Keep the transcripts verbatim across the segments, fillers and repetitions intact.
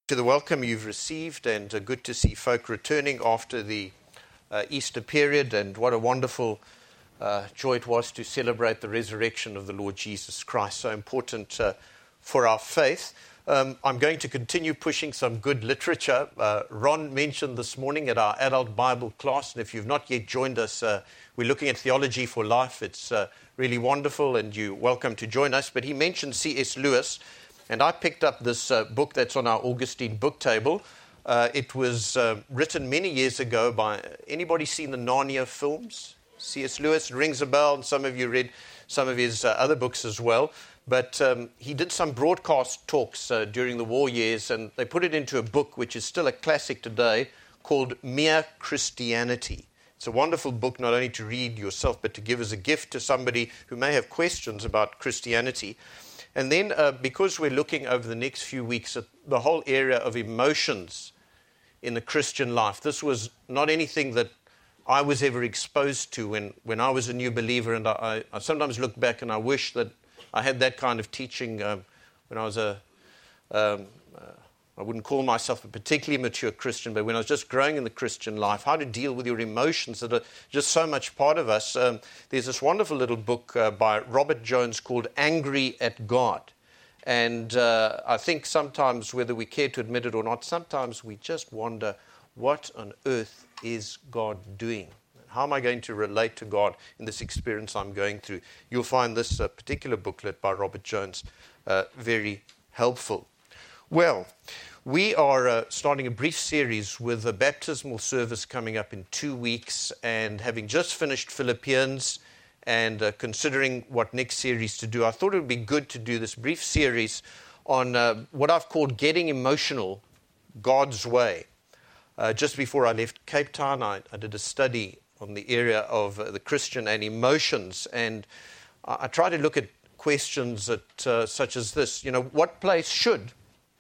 To the welcome you've received, and uh, good to see folk returning after the uh, Easter period, and what a wonderful uh, joy it was to celebrate the resurrection of the Lord Jesus Christ, so important uh, for our faith. Um, I'm going to continue pushing some good literature. Uh, Ron mentioned this morning at our adult Bible class, and if you've not yet joined us, uh, we're looking at Theology for Life. It's uh, really wonderful, and you're welcome to join us. But he mentioned C S Lewis. And I picked up this uh, book that's on our Augustine book table. Uh, it was uh, written many years ago by, anybody seen the Narnia films? C S Lewis, rings a bell, and some of you read some of his uh, other books as well. But um, he did some broadcast talks uh, during the war years, and they put it into a book which is still a classic today called Mere Christianity. It's a wonderful book not only to read yourself, but to give as a gift to somebody who may have questions about Christianity. And then uh, because we're looking over the next few weeks at the whole area of emotions in the Christian life, this was not anything that I was ever exposed to when, when I was a new believer. And I, I sometimes look back and I wish that I had that kind of teaching um, when I was a, um, uh, I wouldn't call myself a particularly mature Christian, but when I was just growing in the Christian life, how to deal with your emotions that are just so much part of us. Um, there's this wonderful little book uh, by Robert Jones called Angry at God. And uh, I think sometimes, whether we care to admit it or not, sometimes we just wonder, what on earth is God doing? How am I going to relate to God in this experience I'm going through? You'll find this uh, particular booklet by Robert Jones uh, very helpful. Well, we are uh, starting a brief series with a baptismal service coming up in two weeks, and having just finished Philippians and uh, considering what next series to do, I thought it would be good to do this brief series on uh, what I've called Getting Emotional God's Way. Uh, just before I left Cape Town, I, I did a study on the area of uh, the Christian and emotions, and I, I try to look at questions that, uh, such as this. You know, what place should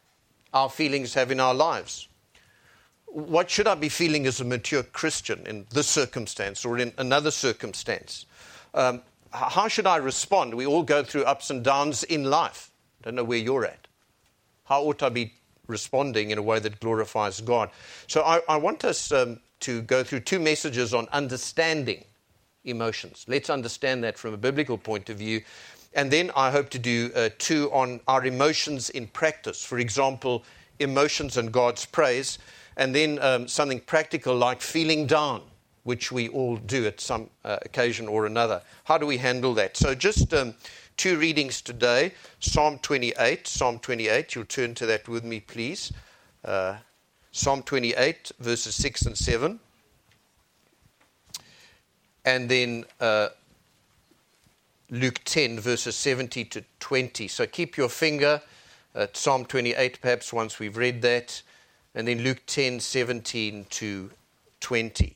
our feelings have in our lives? What should I be feeling as a mature Christian in this circumstance or in another circumstance? Um, how should I respond? We all go through ups and downs in life. I don't know where you're at. How ought I be responding in a way that glorifies God? So I, I want us um, to go through two messages on understanding emotions. Let's understand that from a biblical point of view. And then I hope to do uh, two on our emotions in practice. For example, emotions and God's praise. And then um, something practical like feeling down, which we all do at some uh, occasion or another. How do we handle that? So just um, two readings today. Psalm twenty-eight. Psalm twenty-eight. You'll turn to that with me, please. Uh, Psalm twenty-eight, verses six and seven. And then Uh, Luke ten, verses seventy to twenty. So keep your finger at Psalm twenty-eight, perhaps once we've read that, and then Luke ten, seventeen to twenty.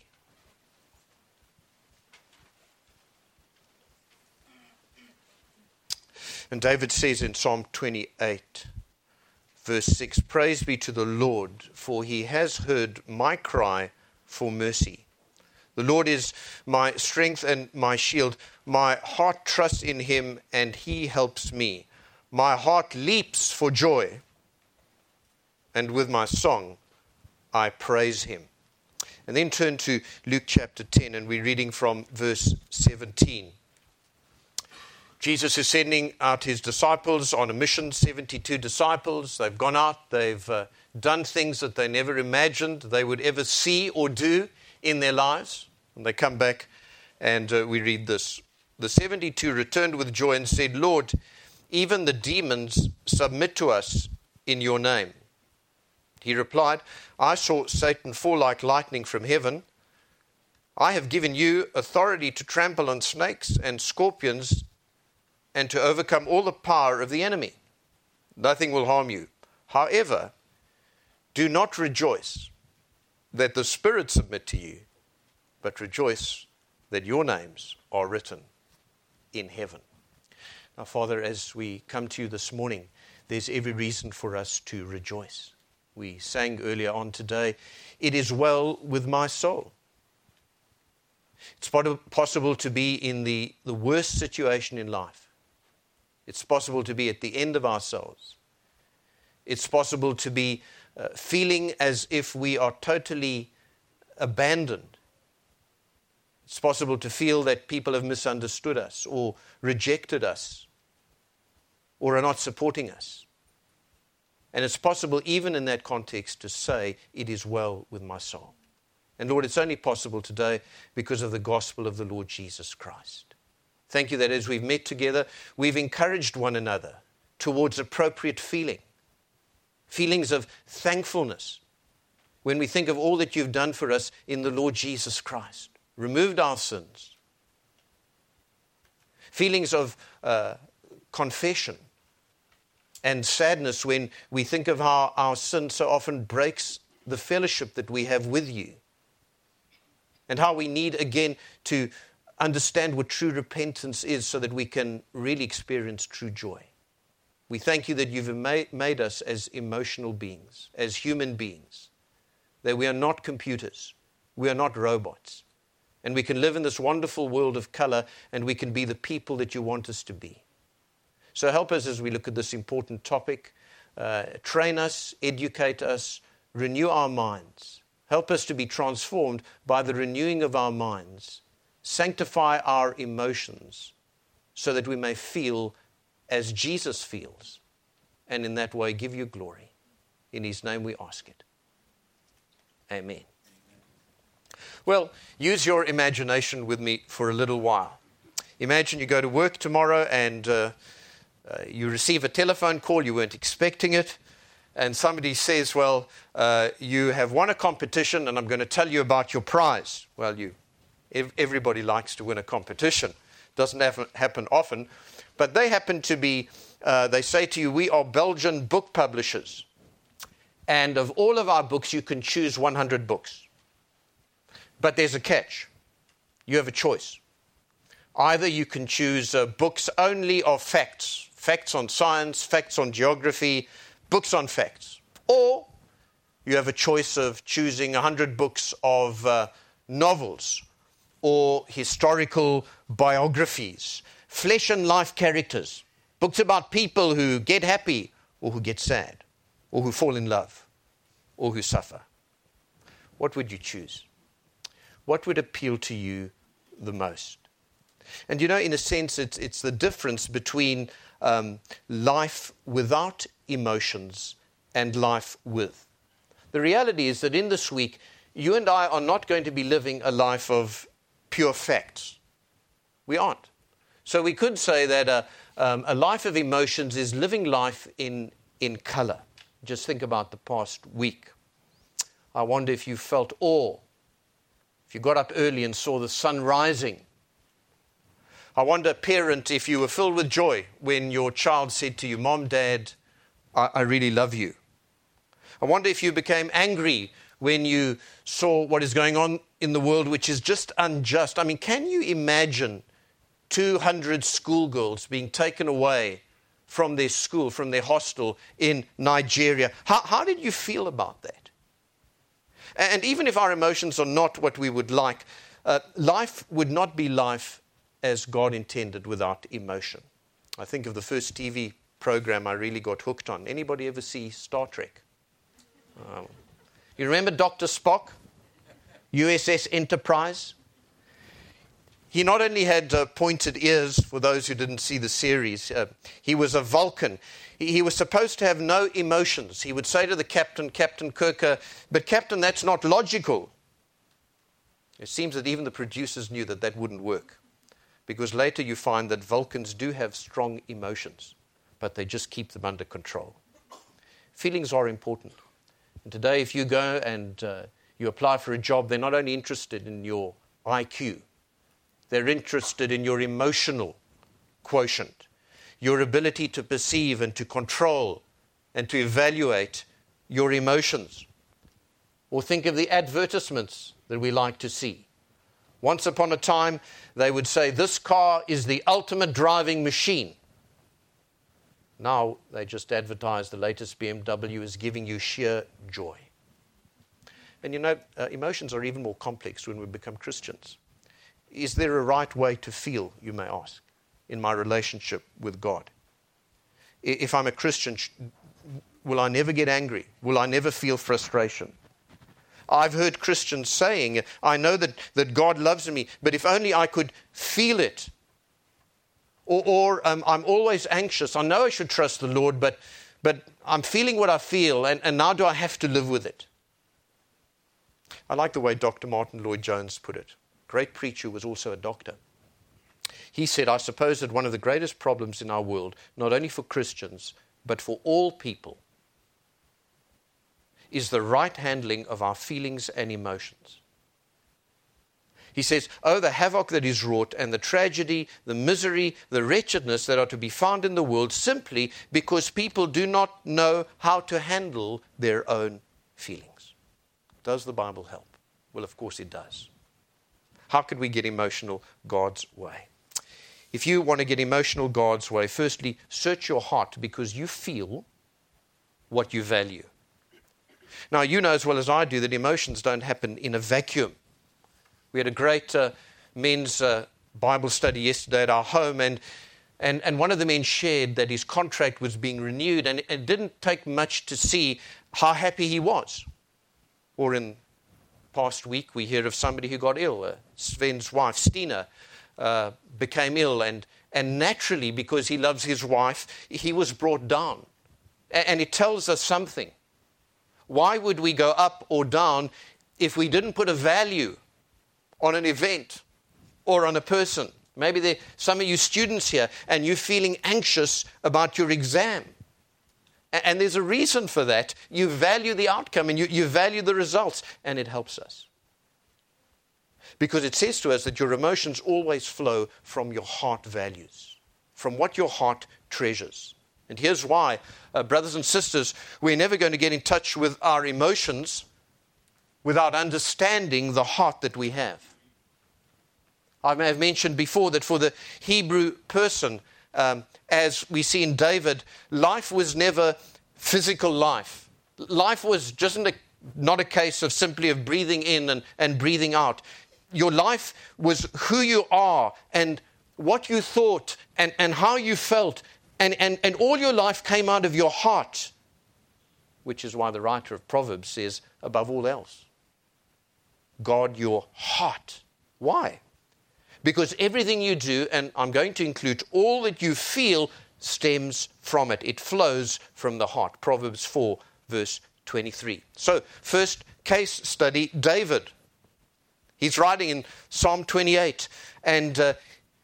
And David says in Psalm twenty-eight, verse six, "Praise be to the Lord, for he has heard my cry for mercy. The Lord is my strength and my shield. My heart trusts in him, and he helps me. My heart leaps for joy, and with my song I praise him." And then turn to Luke chapter ten, and we're reading from verse seventeen. Jesus is sending out his disciples on a mission, seventy-two disciples. They've gone out, they've uh, done things that they never imagined they would ever see or do in their lives. And they come back, and uh, we read this. "The seventy-two returned with joy and said, 'Lord, even the demons submit to us in your name.' He replied, 'I saw Satan fall like lightning from heaven. I have given you authority to trample on snakes and scorpions and to overcome all the power of the enemy. Nothing will harm you. However, do not rejoice that the spirits submit to you, but rejoice that your names are written in heaven.'" Now, Father, as we come to you this morning, there's every reason for us to rejoice. We sang earlier on today, "It is well with my soul." It's possible to be in the, the worst situation in life. It's possible to be at the end of ourselves. It's possible to be uh, feeling as if we are totally abandoned. It's possible to feel that people have misunderstood us or rejected us or are not supporting us. And it's possible even in that context to say, it is well with my soul. And Lord, it's only possible today because of the gospel of the Lord Jesus Christ. Thank you that as we've met together, we've encouraged one another towards appropriate feeling. Feelings of thankfulness when we think of all that you've done for us in the Lord Jesus Christ. Removed our sins. Feelings of uh, confession and sadness when we think of how our sin so often breaks the fellowship that we have with you. And how we need again to understand what true repentance is so that we can really experience true joy. We thank you that you've made us as emotional beings, as human beings, that we are not computers, we are not robots, and we can live in this wonderful world of color and we can be the people that you want us to be. So help us as we look at this important topic. Uh, train us, educate us, renew our minds. Help us to be transformed by the renewing of our minds. Sanctify our emotions so that we may feel as Jesus feels, and in that way give you glory. In his name we ask it. Amen. Well, use your imagination with me for a little while. Imagine you go to work tomorrow and uh, uh, you receive a telephone call, you weren't expecting it, and somebody says, well, uh, you have won a competition and I'm going to tell you about your prize. Well, you, ev- everybody likes to win a competition. Doesn't happen, happen often. But they happen to be, uh, they say to you, we are Belgian book publishers. And of all of our books, you can choose one hundred books. But there's a catch. You have a choice. Either you can choose uh, books only of facts, facts on science, facts on geography, books on facts. Or you have a choice of choosing one hundred books of uh, novels or historical biographies, flesh and life characters, books about people who get happy or who get sad, or who fall in love, or who suffer. What would you choose? What would appeal to you the most? And you know, in a sense, it's, it's the difference between um, life without emotions and life with. The reality is that in this week, you and I are not going to be living a life of pure facts. We aren't. So we could say that a, um, a life of emotions is living life in, in color. Just think about the past week. I wonder if you felt awe, if you got up early and saw the sun rising. I wonder, parent, if you were filled with joy when your child said to you, Mom, Dad, I, I really love you. I wonder if you became angry when you saw what is going on in the world, which is just unjust. I mean, can you imagine two hundred schoolgirls being taken away from their school, from their hostel in Nigeria? How, how did you feel about that? And even if our emotions are not what we would like, uh, life would not be life as God intended without emotion. I think of the first T V program I really got hooked on. Anybody ever see Star Trek? Um, you remember Doctor Spock? U S S Enterprise? He not only had uh, pointed ears, for those who didn't see the series, uh, he was a Vulcan. He, he was supposed to have no emotions. He would say to the captain, Captain Kirk, uh, but Captain, that's not logical. It seems that even the producers knew that that wouldn't work, because later you find that Vulcans do have strong emotions, but they just keep them under control. Feelings are important. And today, if you go and uh, you apply for a job, they're not only interested in your I Q, they're interested in your emotional quotient, your ability to perceive and to control and to evaluate your emotions. Or think of the advertisements that we like to see. Once upon a time, they would say, this car is the ultimate driving machine. Now they just advertise the latest B M W is giving you sheer joy. And you know, uh, emotions are even more complex when we become Christians. Is there a right way to feel, you may ask, in my relationship with God? If I'm a Christian, will I never get angry? Will I never feel frustration? I've heard Christians saying, I know that, that God loves me, but if only I could feel it. Or, or um, I'm always anxious. I know I should trust the Lord, but, but I'm feeling what I feel, and, and now do I have to live with it? I like the way Doctor Martin Lloyd-Jones put it. Great preacher who was also a doctor. He said, I suppose that one of the greatest problems in our world, not only for Christians, but for all people, is the right handling of our feelings and emotions. He says, oh, the havoc that is wrought and the tragedy, the misery, the wretchedness that are to be found in the world simply because people do not know how to handle their own feelings. Does the Bible help? Well, of course it does. How could we get emotional God's way? If you want to get emotional God's way, firstly, search your heart because you feel what you value. Now, you know as well as I do that emotions don't happen in a vacuum. We had a great uh, men's uh, Bible study yesterday at our home, and, and, and one of the men shared that his contract was being renewed, and it didn't take much to see how happy he was. Or in past week, we hear of somebody who got ill. Uh, Sven's wife, Stina, uh, became ill, and, and naturally, because he loves his wife, he was brought down. And, and it tells us something. Why would we go up or down if we didn't put a value on an event or on a person? Maybe there some of you students here and you're feeling anxious about your exam. And there's a reason for that. You value the outcome and you, you value the results, and it helps us. Because it says to us that your emotions always flow from your heart values, from what your heart treasures. And here's why, uh, brothers and sisters, we're never going to get in touch with our emotions without understanding the heart that we have. I may have mentioned before that for the Hebrew person, um, as we see in David, life was never physical life. Life was just a, not a case of simply of breathing in and, and breathing out. Your life was who you are and what you thought and, and how you felt. And, and, and all your life came out of your heart, which is why the writer of Proverbs says, above all else, guard your heart. Why? Because everything you do, and I'm going to include all that you feel, stems from it. It flows from the heart. Proverbs four, verse twenty-three. So, first case study, David. He's writing in Psalm twenty-eight, and uh,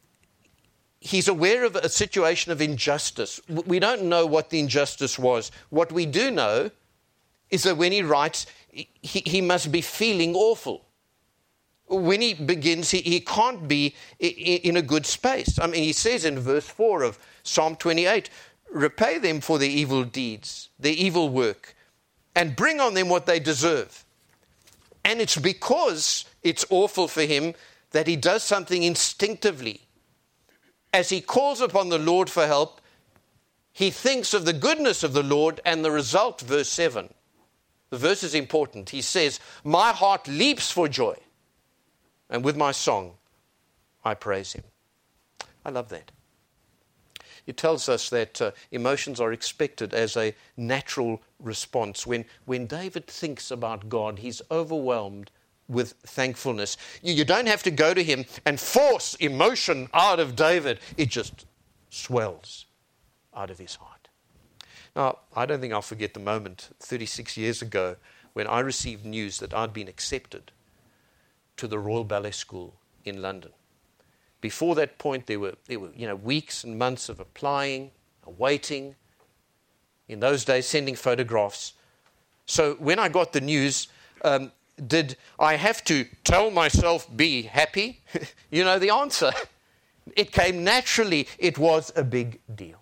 he's aware of a situation of injustice. We don't know what the injustice was. What we do know is that when he writes, he, he must be feeling awful. When he begins, he, he can't be in a good space. I mean, he says in verse four of Psalm twenty-eight, repay them for their evil deeds, their evil work, and bring on them what they deserve. And it's because it's awful for him that he does something instinctively. As he calls upon the Lord for help, he thinks of the goodness of the Lord, and the result, verse seven. The verse is important. He says, my heart leaps for joy, and with my song, I praise him. I love that. It tells us that uh, emotions are expected as a natural response. When, when David thinks about God, he's overwhelmed with thankfulness. You, you don't have to go to him and force emotion out of David. It just swells out of his heart. Now, I don't think I'll forget the moment thirty-six years ago when I received news that I'd been accepted to the Royal Ballet School in London. Before that point, there were, there were you know, weeks and months of applying, waiting, in those days sending photographs. So when I got the news, um, did I have to tell myself, be happy? You know the answer. It came naturally. It was a big deal.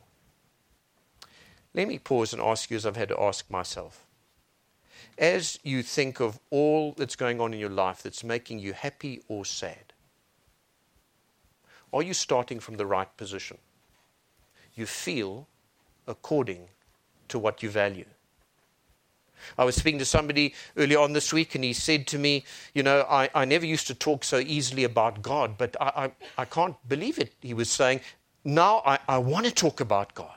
Let me pause and ask you, as I've had to ask myself. As you think of all that's going on in your life that's making you happy or sad, are you starting from the right position? You feel according to what you value. I was speaking to somebody earlier on this week, and he said to me, you know, I, I never used to talk so easily about God, but I, I, I can't believe it. He was saying, now I, I want to talk about God.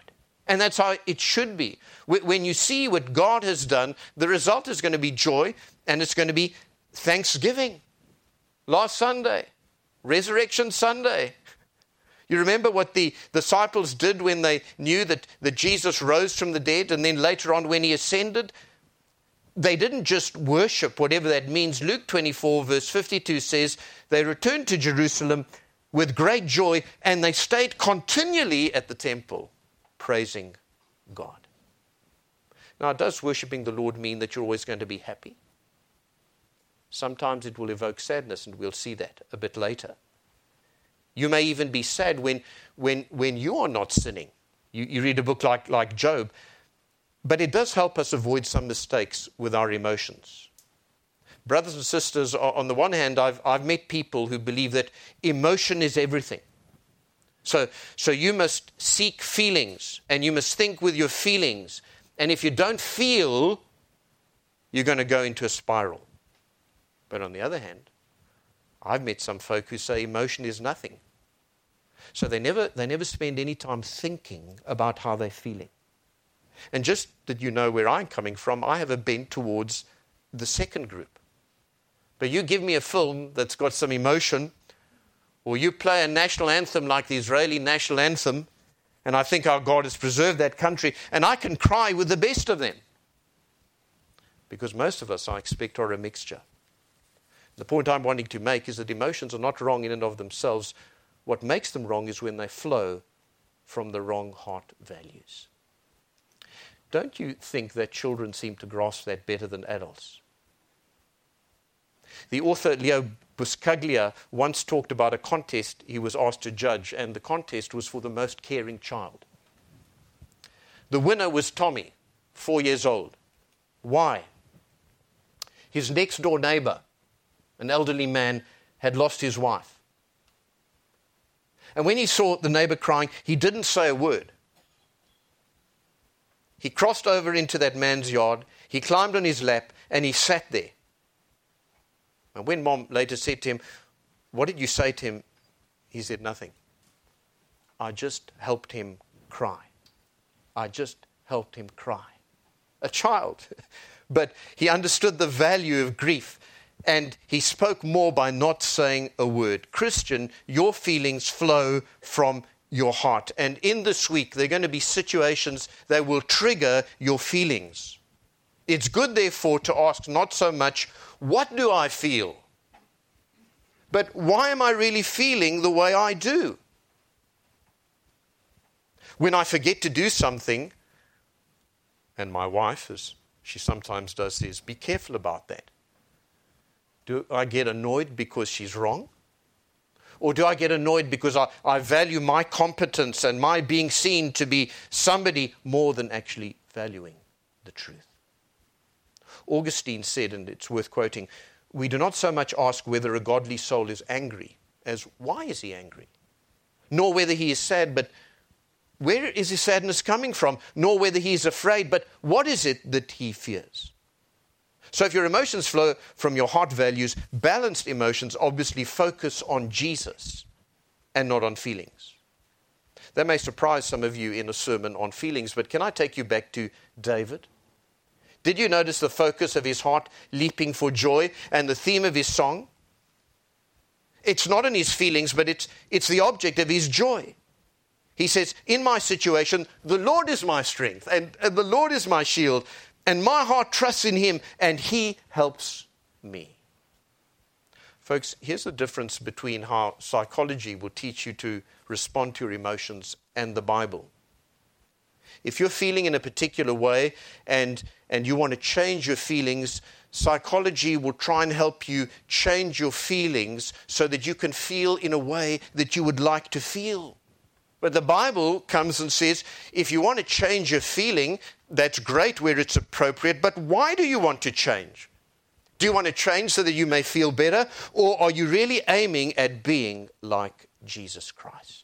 And that's how it should be. When you see what God has done, the result is going to be joy, and it's going to be thanksgiving. Last Sunday, Resurrection Sunday. You remember what the disciples did when they knew that, that Jesus rose from the dead, and then later on when he ascended? They didn't just worship, whatever that means. Luke twenty-four verse fifty-two says, they returned to Jerusalem with great joy, and they stayed continually at the temple, praising God. Now, does worshiping the Lord mean that you're always going to be happy? Sometimes it will evoke sadness, and we'll see that a bit later. You may even be sad when, when, when you are not sinning. You, you read a book like, like Job, but it does help us avoid some mistakes with our emotions. Brothers and sisters, on the one hand, I've, I've met people who believe that emotion is everything. So, so you must seek feelings, and you must think with your feelings. And if you don't feel, you're going to go into a spiral. But on the other hand, I've met some folk who say emotion is nothing. So they never, they never spend any time thinking about how they're feeling. And just that you know where I'm coming from, I have a bent towards the second group. But you give me a film that's got some emotion, or you play a national anthem like the Israeli national anthem, and I think our God has preserved that country, and I can cry with the best of them. Because most of us, I expect, are a mixture. The point I'm wanting to make is that emotions are not wrong in and of themselves. What makes them wrong is when they flow from the wrong heart values. Don't you think that children seem to grasp that better than adults? The author Leo Buscaglia once talked about a contest he was asked to judge, and the contest was for the most caring child. The winner was Tommy, four years old. Why? His next door neighbor, an elderly man, had lost his wife. And when he saw the neighbor crying, he didn't say a word. He crossed over into that man's yard, he climbed on his lap, and he sat there. And when Mom later said to him, "What did you say to him?" he said, "Nothing. I just helped him cry. I just helped him cry." A child. But he understood the value of grief, and he spoke more by not saying a word. Christian, your feelings flow from your heart. And in this week, there are going to be situations that will trigger your feelings. It's good, therefore, to ask not so much, what do I feel? But why am I really feeling the way I do? When I forget to do something, and my wife, as she sometimes does, says, be careful about that. Do I get annoyed because she's wrong? Or do I get annoyed because I, I value my competence and my being seen to be somebody more than actually valuing the truth? Augustine said, and it's worth quoting, we do not so much ask whether a godly soul is angry as why is he angry? Nor whether he is sad, but where is his sadness coming from? Nor whether he is afraid, but what is it that he fears? So if your emotions flow from your heart values, balanced emotions obviously focus on Jesus and not on feelings. That may surprise some of you in a sermon on feelings, but can I take you back to David? Did you notice the focus of his heart leaping for joy and the theme of his song? It's not in his feelings, but it's, it's the object of his joy. He says, in my situation, the Lord is my strength, and, and the Lord is my shield, and my heart trusts in him, and he helps me. Folks, here's the difference between how psychology will teach you to respond to your emotions and the Bible. If you're feeling in a particular way and, and you want to change your feelings, psychology will try and help you change your feelings so that you can feel in a way that you would like to feel. But the Bible comes and says, if you want to change your feeling, that's great where it's appropriate, but why do you want to change? Do you want to change so that you may feel better, or are you really aiming at being like Jesus Christ?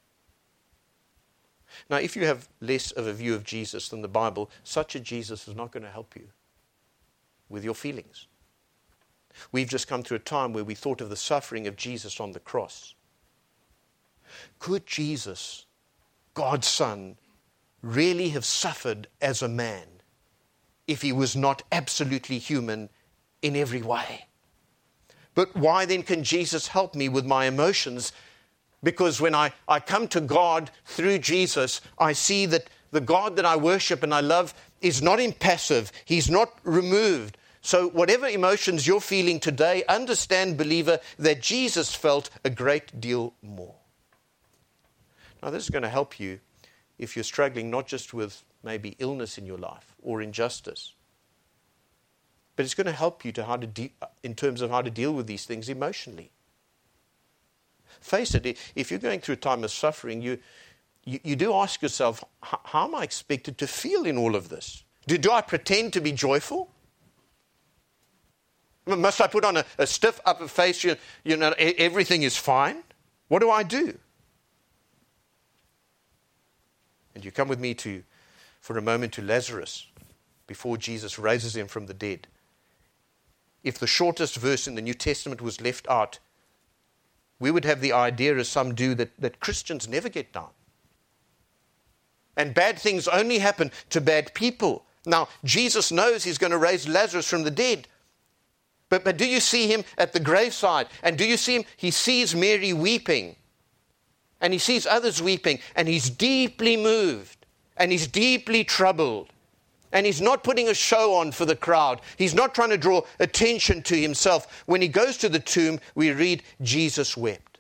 Now, if you have less of a view of Jesus than the Bible, such a Jesus is not going to help you with your feelings. We've just come through a time where we thought of the suffering of Jesus on the cross. Could Jesus, God's Son, really have suffered as a man if he was not absolutely human in every way? But why then can Jesus help me with my emotions? Because when I, I come to God through Jesus, I see that the God that I worship and I love is not impassive. He's not removed. So whatever emotions you're feeling today, understand, believer, that Jesus felt a great deal more. Now, this is going to help you if you're struggling not just with maybe illness in your life or injustice, but it's going to help you to how to de- in terms of how to deal with these things emotionally. Face it, if you're going through a time of suffering, you you, you do ask yourself, how am I expected to feel in all of this? Do, do I pretend to be joyful? Must I put on a, a stiff upper face, you, you know, everything is fine? What do I do? And you come with me to, for a moment, to Lazarus before Jesus raises him from the dead. If the shortest verse in the New Testament was left out, we would have the idea, as some do, that, that Christians never get down. And bad things only happen to bad people. Now, Jesus knows he's going to raise Lazarus from the dead. But, but do you see him at the graveside? And do you see him? He sees Mary weeping. And he sees others weeping. And he's deeply moved. And he's deeply troubled. And he's not putting a show on for the crowd. He's not trying to draw attention to himself. When he goes to the tomb, we read, Jesus wept.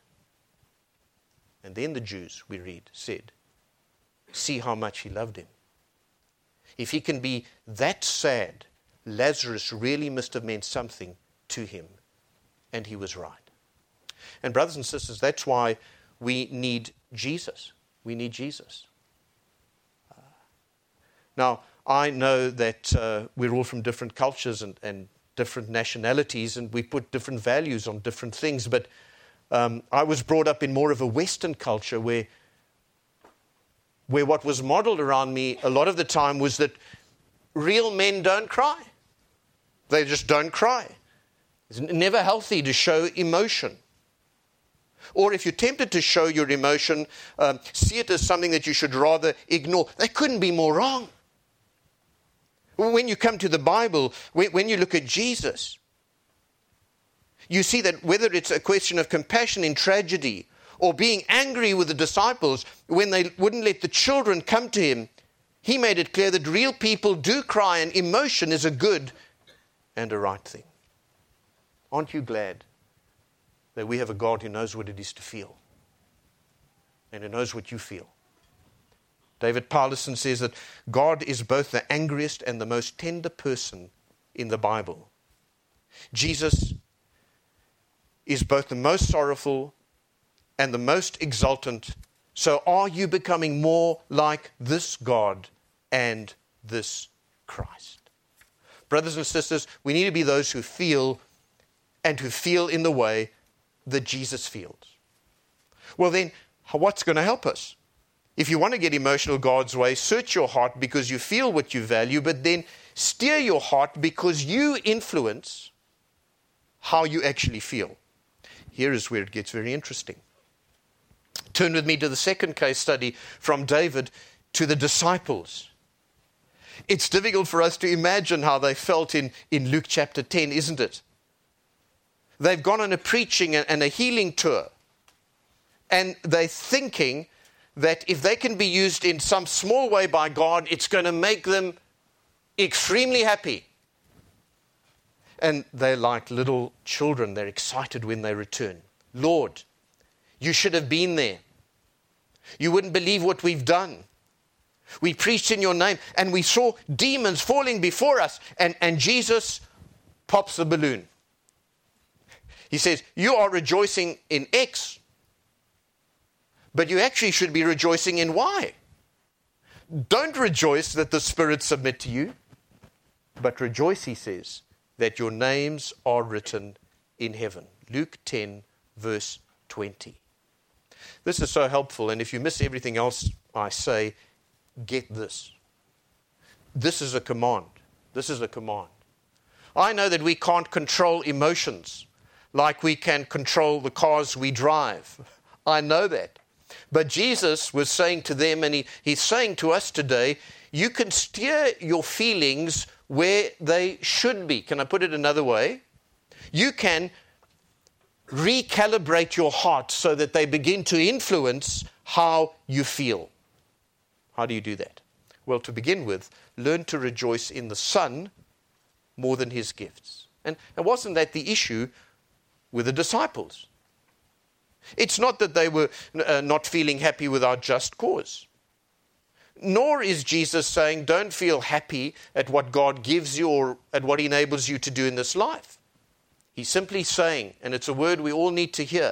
And then the Jews, we read, said, see how much he loved him. If he can be that sad, Lazarus really must have meant something to him. And he was right. And brothers and sisters, that's why we need Jesus. We need Jesus. Uh, now, I know that uh, we're all from different cultures and, and different nationalities, and we put different values on different things. But um, I was brought up in more of a Western culture where, where what was modeled around me a lot of the time was that real men don't cry. They just don't cry. It's never healthy to show emotion. Or if you're tempted to show your emotion, um, see it as something that you should rather ignore. That couldn't be more wrong. When you come to the Bible, when you look at Jesus, you see that whether it's a question of compassion in tragedy or being angry with the disciples when they wouldn't let the children come to him, he made it clear that real people do cry and emotion is a good and a right thing. Aren't you glad that we have a God who knows what it is to feel and who knows what you feel? David Parlison says that God is both the angriest and the most tender person in the Bible. Jesus is both the most sorrowful and the most exultant. So are you becoming more like this God and this Christ? Brothers and sisters, we need to be those who feel and who feel in the way that Jesus feels. Well then, what's going to help us? If you want to get emotional God's way, search your heart because you feel what you value, but then steer your heart because you influence how you actually feel. Here is where it gets very interesting. Turn with me to the second case study from David to the disciples. It's difficult for us to imagine how they felt in, in Luke chapter ten, isn't it? They've gone on a preaching and a healing tour, and they're thinking that if they can be used in some small way by God, it's going to make them extremely happy. And they're like little children. They're excited when they return. Lord, you should have been there. You wouldn't believe what we've done. We preached in your name and we saw demons falling before us. And, and Jesus pops the balloon. He says, you are rejoicing in X, but you actually should be rejoicing in Y. Don't rejoice that the spirits submit to you, but rejoice, he says, that your names are written in heaven. Luke ten, verse twenty. This is so helpful, and if you miss everything else I say, get this. This is a command. This is a command. I know that we can't control emotions like we can control the cars we drive. I know that. But Jesus was saying to them, and he, he's saying to us today, you can steer your feelings where they should be. Can I put it another way? You can recalibrate your heart so that they begin to influence how you feel. How do you do that? Well, to begin with, learn to rejoice in the Son more than his gifts. And, and wasn't that the issue with the disciples? It's not that they were uh, not feeling happy with our just cause. Nor is Jesus saying, don't feel happy at what God gives you or at what he enables you to do in this life. He's simply saying, and it's a word we all need to hear,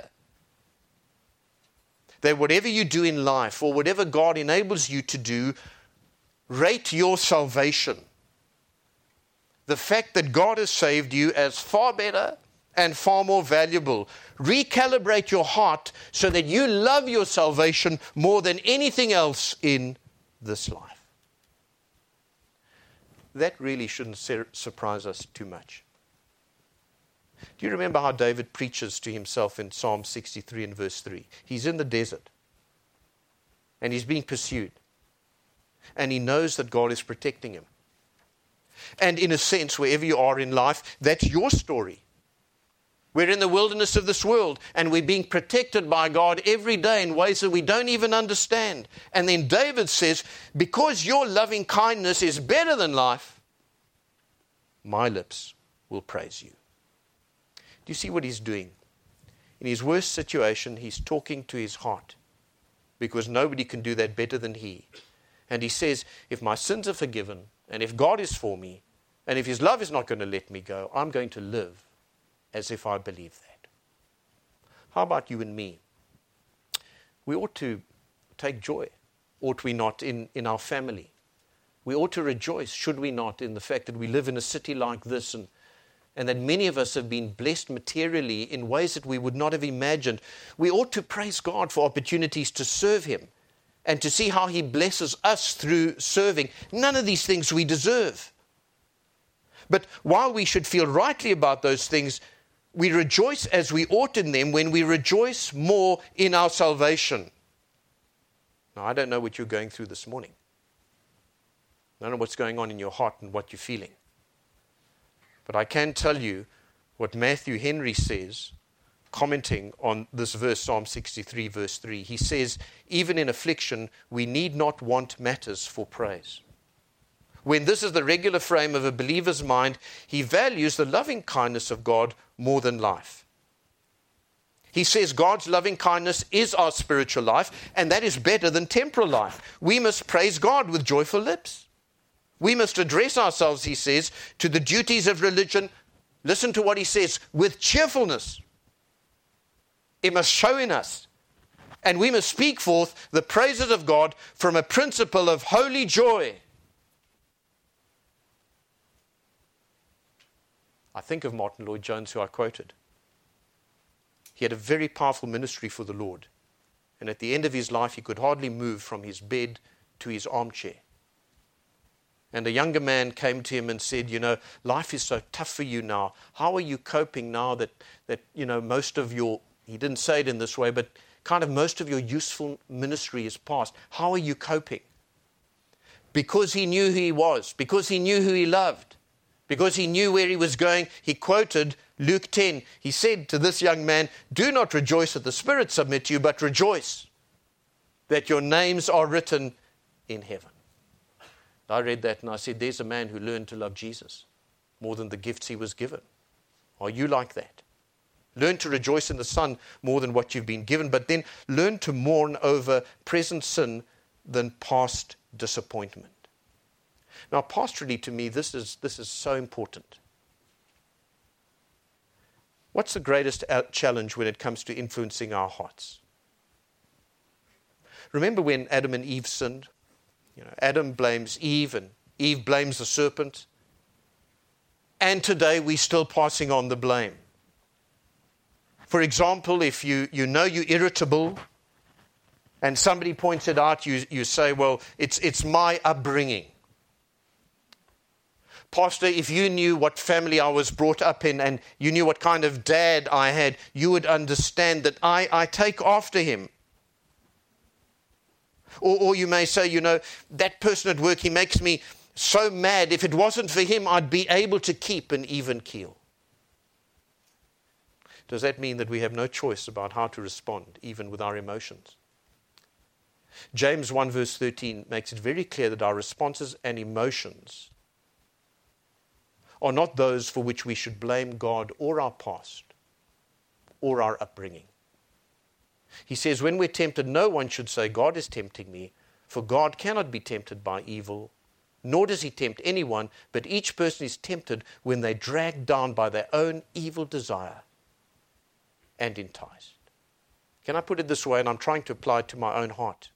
that whatever you do in life or whatever God enables you to do, rate your salvation, the fact that God has saved you, as far better and far more valuable. Recalibrate your heart so that you love your salvation more than anything else in this life. That really shouldn't surprise us too much. Do you remember how David preaches to himself in Psalm sixty-three and verse three? He's in the desert and he's being pursued. And he knows that God is protecting him. And in a sense, wherever you are in life, that's your story. We're in the wilderness of this world, and we're being protected by God every day in ways that we don't even understand. And then David says, because your loving kindness is better than life, my lips will praise you. Do you see what he's doing? In his worst situation, he's talking to his heart, because nobody can do that better than he. And he says, if my sins are forgiven, and if God is for me, and if his love is not going to let me go, I'm going to live as if I believe that. How about you and me? We ought to take joy, ought we not, in, in our family? We ought to rejoice, should we not, in the fact that we live in a city like this, and, and that many of us have been blessed materially in ways that we would not have imagined. We ought to praise God for opportunities to serve him and to see how he blesses us through serving. None of these things we deserve. But while we should feel rightly about those things, we rejoice as we ought in them when we rejoice more in our salvation. Now, I don't know what you're going through this morning. I don't know what's going on in your heart and what you're feeling. But I can tell you what Matthew Henry says, commenting on this verse, Psalm sixty-three, verse three. He says, even in affliction, we need not want matters for praise. When this is the regular frame of a believer's mind, he values the loving kindness of God more than life. He says God's loving kindness is our spiritual life, and that is better than temporal life. We must praise God with joyful lips. We must address ourselves, he says, to the duties of religion. Listen to what he says, with cheerfulness. It must show in us. And we must speak forth the praises of God from a principle of holy joy. I think of Martin Lloyd-Jones, who I quoted. He had a very powerful ministry for the Lord. And at the end of his life, he could hardly move from his bed to his armchair. And a younger man came to him and said, you know, life is so tough for you now. How are you coping now that, that you know, most of your, he didn't say it in this way, but kind of most of your useful ministry is past. How are you coping? Because he knew who he was, because he knew who he loved, because he knew where he was going, he quoted Luke ten. He said to this young man, do not rejoice that the Spirit submit to you, but rejoice that your names are written in heaven. I read that and I said, there's a man who learned to love Jesus more than the gifts he was given. Are you like that? Learn to rejoice in the Son more than what you've been given, but then learn to mourn over present sin than past disappointment. Now, pastorally, to me, this is, this is so important. What's the greatest challenge when it comes to influencing our hearts? Remember when Adam and Eve sinned? You know, Adam blames Eve and Eve blames the serpent. And today we're still passing on the blame. For example, if you, you know you're irritable and somebody points it out, you, you say, well, it's, it's my upbringing. Pastor, if you knew what family I was brought up in and you knew what kind of dad I had, you would understand that I, I take after him. Or, or you may say, you know, that person at work, he makes me so mad. If it wasn't for him, I'd be able to keep an even keel. Does that mean that we have no choice about how to respond, even with our emotions? James one verse thirteen makes it very clear that our responses and emotions are not those for which we should blame God or our past or our upbringing. He says, when we're tempted, no one should say, God is tempting me, for God cannot be tempted by evil, nor does he tempt anyone, but each person is tempted when they're dragged down by their own evil desire and enticed. Can I put it this way, and I'm trying to apply it to my own heart?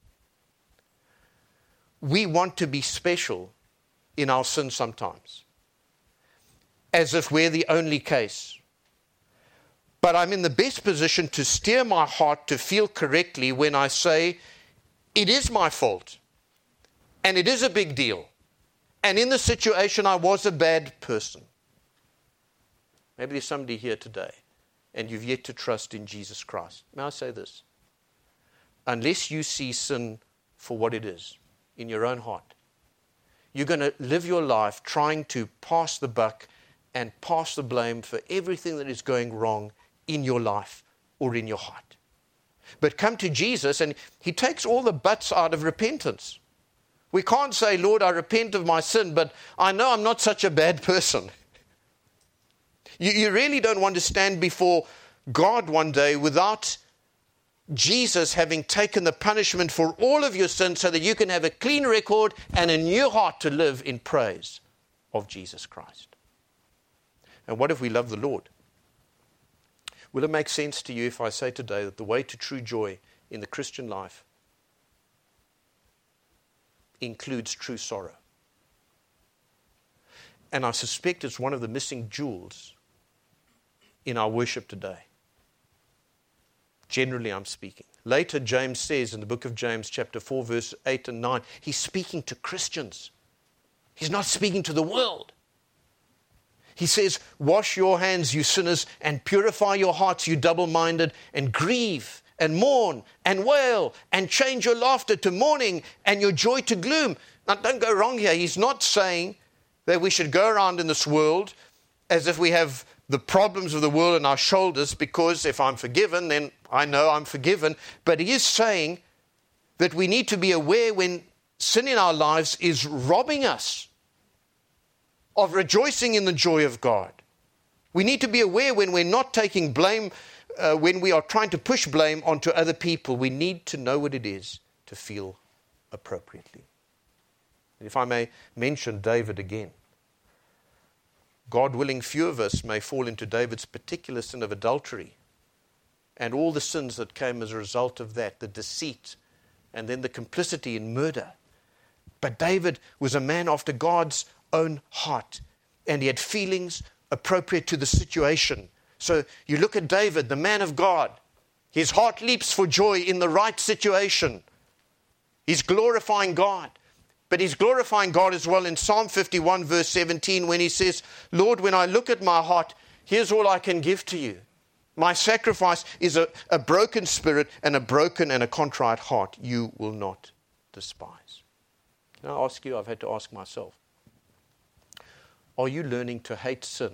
We want to be special in our sin sometimes, as if we're the only case. But I'm in the best position to steer my heart to feel correctly when I say, it is my fault, and it is a big deal, and in the situation I was a bad person. Maybe there's somebody here today, and you've yet to trust in Jesus Christ. May I say this? Unless you see sin for what it is in your own heart, you're going to live your life trying to pass the buck and pass the blame for everything that is going wrong in your life or in your heart. But come to Jesus and he takes all the buts out of repentance. We can't say, Lord, I repent of my sin, but I know I'm not such a bad person. You, you really don't want to stand before God one day without Jesus having taken the punishment for all of your sins so that you can have a clean record and a new heart to live in praise of Jesus Christ. And what if we love the Lord? Will it make sense to you if I say today that the way to true joy in the Christian life includes true sorrow? And I suspect it's one of the missing jewels in our worship today. Generally, I'm speaking. Later, James says in the book of James, chapter four, verse eight and nine, he's speaking to Christians. He's not speaking to the world. He says, wash your hands, you sinners, and purify your hearts, you double-minded, and grieve, and mourn, and wail, and change your laughter to mourning, and your joy to gloom. Now, don't go wrong here. He's not saying that we should go around in this world as if we have the problems of the world on our shoulders, because if I'm forgiven, then I know I'm forgiven. But he is saying that we need to be aware when sin in our lives is robbing us of rejoicing in the joy of God. We need to be aware when we're not taking blame, uh, when we are trying to push blame onto other people. We need to know what it is to feel appropriately. And if I may mention David again, God willing, few of us may fall into David's particular sin of adultery and all the sins that came as a result of that, the deceit and then the complicity in murder. But David was a man after God's own heart, and he had feelings appropriate to the situation. So you look at David, the man of God, his heart leaps for joy in the right situation. He's glorifying God. But he's glorifying God as well in Psalm fifty-one verse seventeen when he says, Lord, when I look at my heart, here's all I can give to you. My sacrifice is a, a broken spirit and a broken and a contrite heart you will not despise. Can I ask you, I've had to ask myself, are you learning to hate sin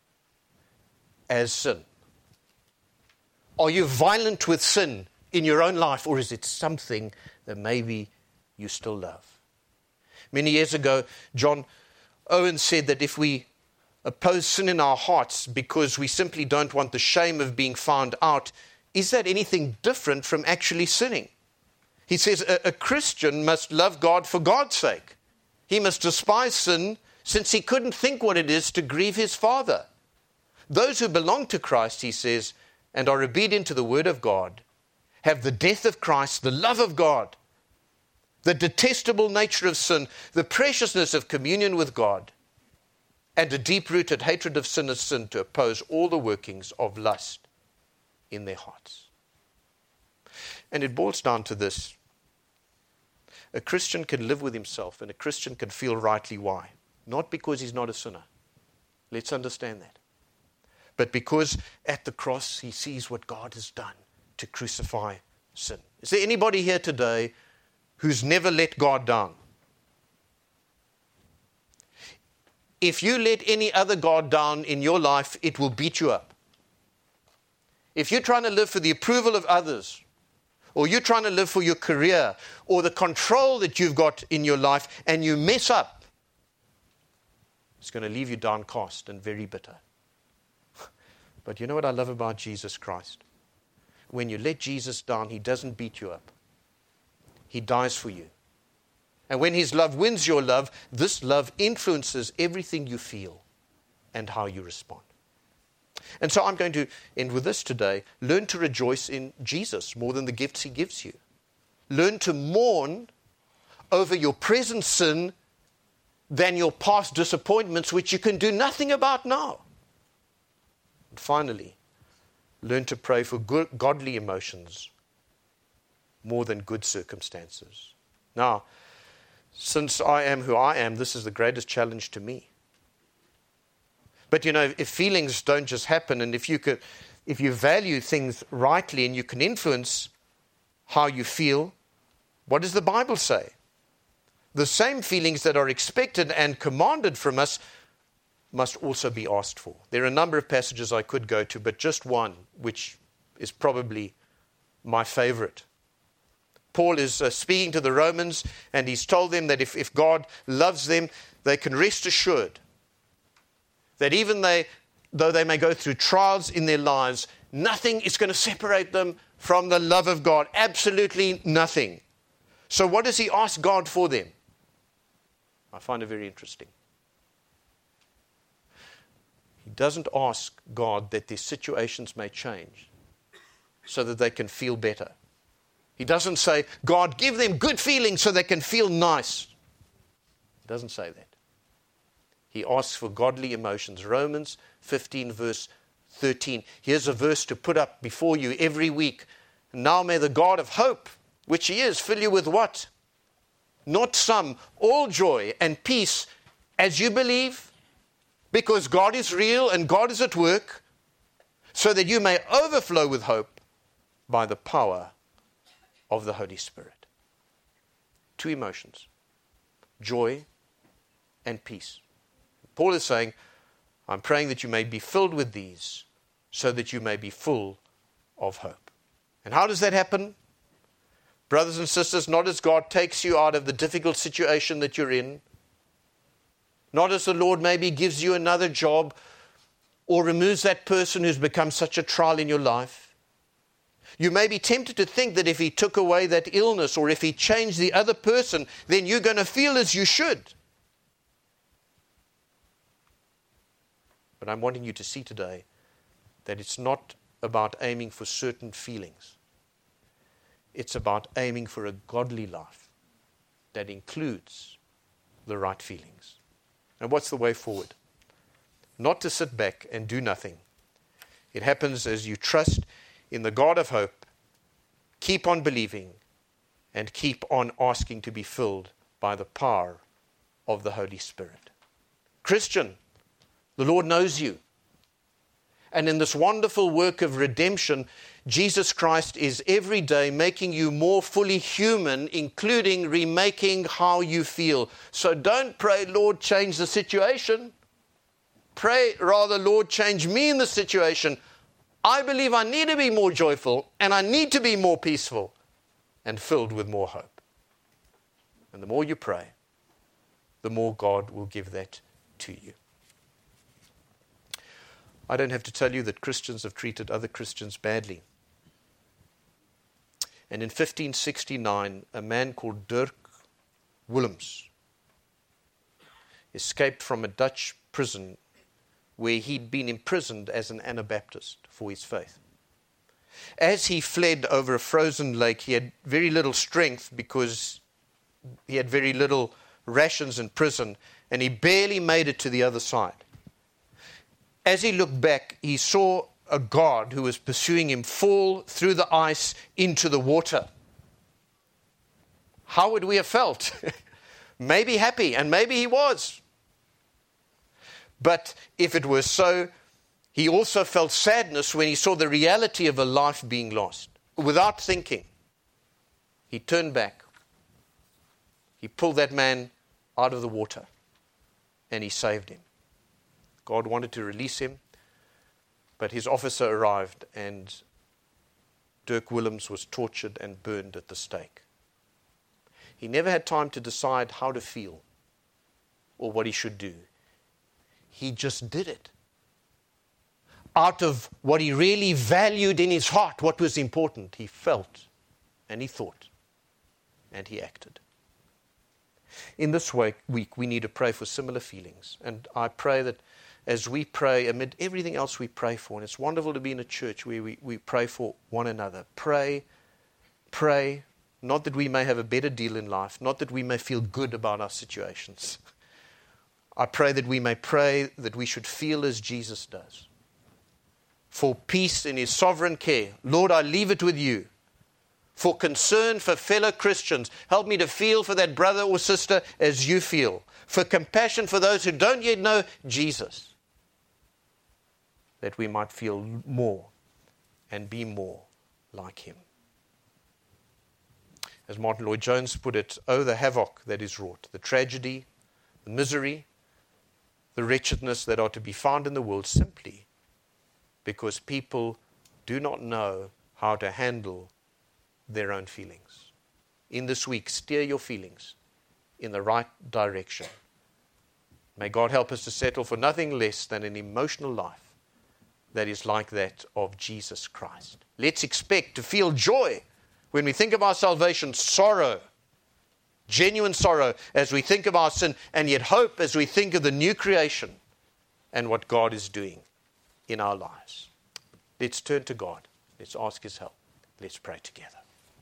as sin? Are you violent with sin in your own life, or is it something that maybe you still love? Many years ago, John Owen said that if we oppose sin in our hearts because we simply don't want the shame of being found out, is that anything different from actually sinning? He says a, a Christian must love God for God's sake. He must despise sin since he couldn't think what it is to grieve his Father. Those who belong to Christ, he says, and are obedient to the word of God, have the death of Christ, the love of God, the detestable nature of sin, the preciousness of communion with God, and a deep-rooted hatred of sin as sin to oppose all the workings of lust in their hearts. And it boils down to this. A Christian can live with himself, and a Christian can feel rightly why. Not because he's not a sinner. Let's understand that. But because at the cross he sees what God has done to crucify sin. Is there anybody here today who's never let God down. If you let any other God down in your life, it will beat you up. If you're trying to live for the approval of others, or you're trying to live for your career, or the control that you've got in your life, and you mess up, it's going to leave you downcast and very bitter. But you know what I love about Jesus Christ? When you let Jesus down, he doesn't beat you up. He dies for you. And when his love wins your love, this love influences everything you feel and how you respond. And so I'm going to end with this today. Learn to rejoice in Jesus more than the gifts he gives you. Learn to mourn over your present sin than your past disappointments, which you can do nothing about now. And finally, learn to pray for good, godly emotions more than good circumstances. Now, since I am who I am, this is the greatest challenge to me. But you know, if feelings don't just happen, and if you could, if you value things rightly and you can influence how you feel, what does the Bible say? The same feelings that are expected and commanded from us must also be asked for. There are a number of passages I could go to, but just one, which is probably my favorite. Paul is uh, speaking to the Romans, and he's told them that if, if God loves them, they can rest assured that even they, though they may go through trials in their lives, nothing is going to separate them from the love of God. Absolutely nothing. So what does he ask God for them? I find it very interesting. He doesn't ask God that their situations may change so that they can feel better. He doesn't say, God, give them good feelings so they can feel nice. He doesn't say that. He asks for godly emotions. Romans fifteen, verse thirteen. Here's a verse to put up before you every week. Now may the God of hope, which he is, fill you with what? Not some, all joy and peace as you believe, because God is real and God is at work, so that you may overflow with hope by the power of the Holy Spirit. Two emotions, joy and peace. Paul is saying, I'm praying that you may be filled with these so that you may be full of hope. And how does that happen? Brothers and sisters, not as God takes you out of the difficult situation that you're in, not as the Lord maybe gives you another job or removes that person who's become such a trial in your life. You may be tempted to think that if he took away that illness or if he changed the other person, then you're going to feel as you should. But I'm wanting you to see today that it's not about aiming for certain feelings. It's about aiming for a godly life that includes the right feelings. And what's the way forward? Not to sit back and do nothing. It happens as you trust in the God of hope, keep on believing, and keep on asking to be filled by the power of the Holy Spirit. Christian, the Lord knows you. And in this wonderful work of redemption, Jesus Christ is every day making you more fully human, including remaking how you feel. So don't pray, Lord, change the situation. Pray rather, Lord, change me in the situation. I believe I need to be more joyful and I need to be more peaceful and filled with more hope. And the more you pray, the more God will give that to you. I don't have to tell you that Christians have treated other Christians badly. And in fifteen sixty-nine, a man called Dirk Willems escaped from a Dutch prison where he'd been imprisoned as an Anabaptist for his faith. As he fled over a frozen lake, he had very little strength because he had very little rations in prison, and he barely made it to the other side. As he looked back, he saw a God who was pursuing him fall through the ice into the water. How would we have felt? Maybe happy, and maybe he was. But if it were so, he also felt sadness when he saw the reality of a life being lost. Without thinking, he turned back He pulled that man out of the water and he saved him. God wanted to release him, but his officer arrived and Dirk Willems was tortured and burned at the stake. He never had time to decide how to feel or what he should do. He just did it. Out of what he really valued in his heart, what was important, he felt and he thought and he acted. In this week, we need to pray for similar feelings. And I pray that as we pray, amid everything else we pray for, and it's wonderful to be in a church where we, we pray for one another. Pray, pray, not that we may have a better deal in life, not that we may feel good about our situations. I pray that we may pray that we should feel as Jesus does. For peace in his sovereign care. Lord, I leave it with you. For concern for fellow Christians, help me to feel for that brother or sister as you feel. For compassion for those who don't yet know Jesus, that we might feel more and be more like him. As Martin Lloyd-Jones put it, oh, the havoc that is wrought, the tragedy, the misery, the wretchedness that are to be found in the world simply because people do not know how to handle their own feelings. In this week, steer your feelings in the right direction. May God help us to settle for nothing less than an emotional life that is like that of Jesus Christ. Let's expect to feel joy when we think of our salvation, sorrow, genuine sorrow as we think of our sin, and yet hope as we think of the new creation and what God is doing in our lives. Let's turn to God. Let's ask his help. Let's pray together.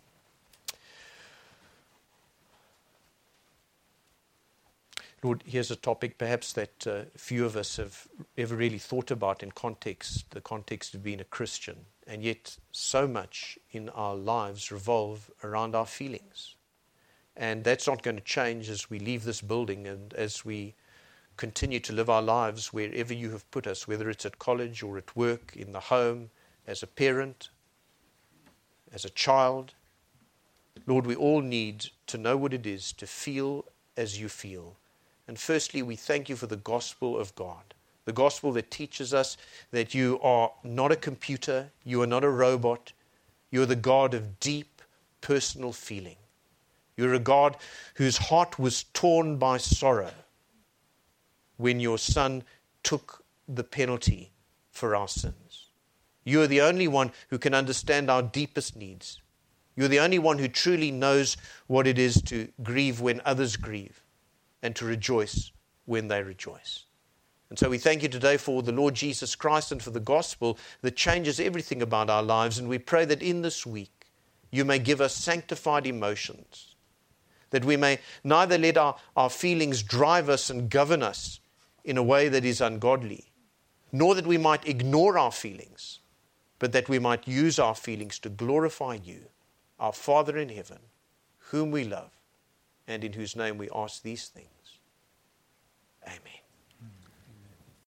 Lord, here's a topic perhaps that uh, few of us have ever really thought about in context, the context of being a Christian. And yet so much in our lives revolve around our feelings. And that's not going to change as we leave this building and as we continue to live our lives wherever you have put us, whether it's at college or at work, in the home, as a parent, as a child. Lord, we all need to know what it is to feel as you feel. And firstly, we thank you for the gospel of God, the gospel that teaches us that you are not a computer, you are not a robot, you are the God of deep personal feeling. You're a God whose heart was torn by sorrow when your Son took the penalty for our sins. You are the only one who can understand our deepest needs. You're the only one who truly knows what it is to grieve when others grieve, and to rejoice when they rejoice. And so we thank you today for the Lord Jesus Christ and for the gospel that changes everything about our lives. And we pray that in this week you may give us sanctified emotions, that we may neither let our, our feelings drive us and govern us in a way that is ungodly, nor that we might ignore our feelings, but that we might use our feelings to glorify you, our Father in heaven, whom we love, and in whose name we ask these things. Amen.